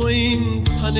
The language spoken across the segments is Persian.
این تن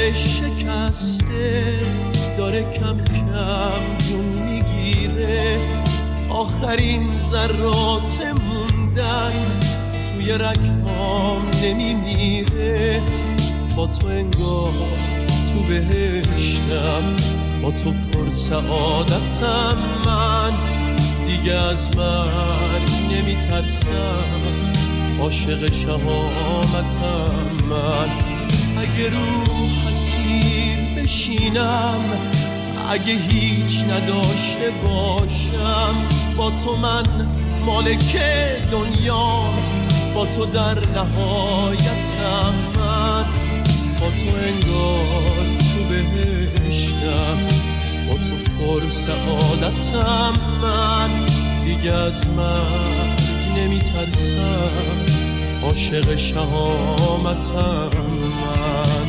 شکسته داره کم کم جون میگیره، آخرین ذرات موندن توی رگهام نمیمیره. با تو انگار تو بهشتم، با تو پر سعادتم، من دیگه از مرگ نمیترسم، عاشق شهامتم. من اگه رو اسیر بشینم، اگه هیچ نداشته باشم، با تو من مالک دنیام، با تو در نهایتم. من با تو انگار تو بهشتم، با تو پر سعادتم، من دیگه از مرگ نمیترسم، عاشق شهامتم. من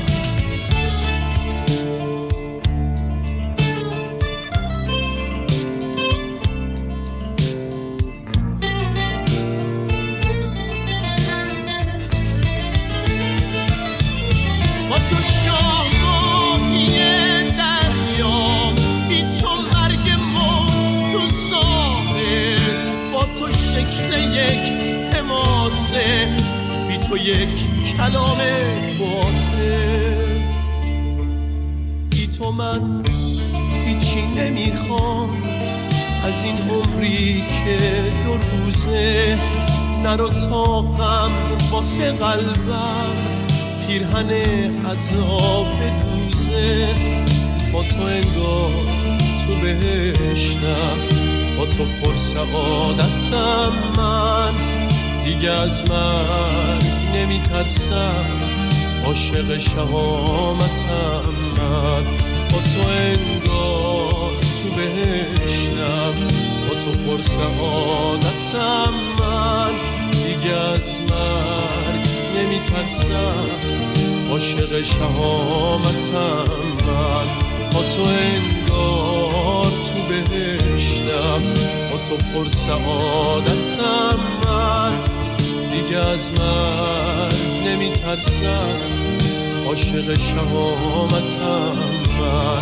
با تو شاهی دریام، بی تو مرگ ما تو ظاهر، با تو شکل یک حماسه، بی تو یک کلام باطل. بی تو من هیچی نمیخوام از این عمری که دو روزه، نرو تا غم واسه قلبم پیرهن عذاب دوزه. با تو انگار تو بهشتم، با تو پر سعادتم، من دیگه از مرگ نمیترسم، عاشق شهامتم. من با تو انگار تو بهشتم، با تو پر سعادتم، من دیگه از مرگ نمیترسم، عاشق شهامتم. من با تو انگار تو بهشتم، با تو پر سعادتم، من دیگه از مرگ نمیترسم، عاشق شهامتم. من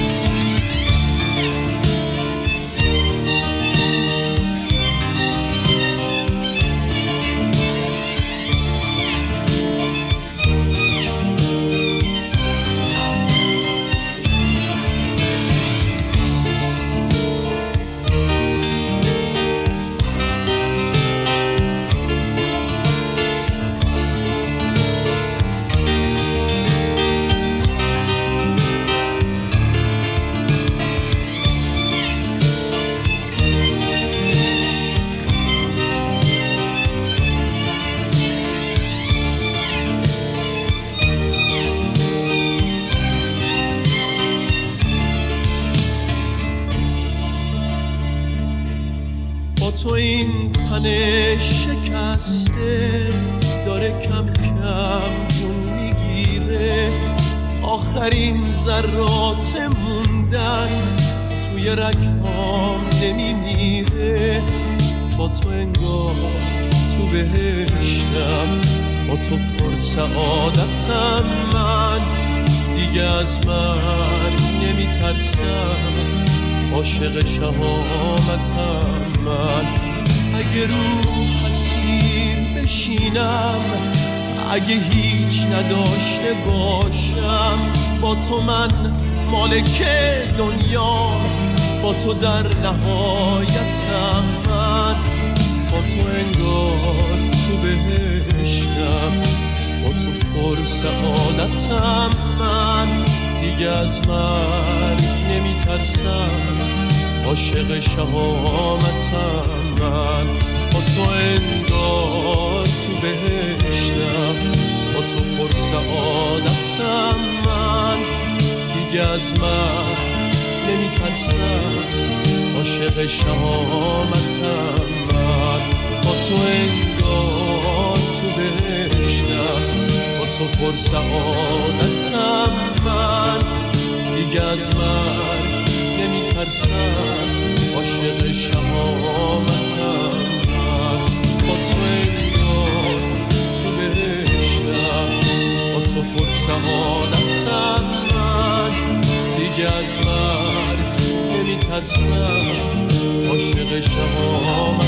تو این تن شکسته داره کم کم جون میگیره، آخرین ذرات موندن توی رگهام نمیمیره. با تو انگار تو بهشتم، با تو پر سعادتم، من دیگه از مرگ نمیترسم، عاشق شهامتم. من اگه رو اسیر بشینم، اگه هیچ نداشته باشم، با تو من مالک دنیام، با تو در نهایتم. من با تو انگار تو بهشتم، با تو پر سعادتم، من دیگه از مرگ نمیترسم، عاشق شهامتم. من با تو انگار تو بهشتم، با تو پر سعادتم، من دیگه از مرگ نمیترسم، عاشق شهامتم. من با تو انگار تو بهشتم، با تو پر سعادتم، من دیگه از مرگ نمیترسم، عاشق شهامتم. من با تو انگار تو بهشتم، با تو پر سعادتم من دیگه از مرگ نمیترسم عاشق شما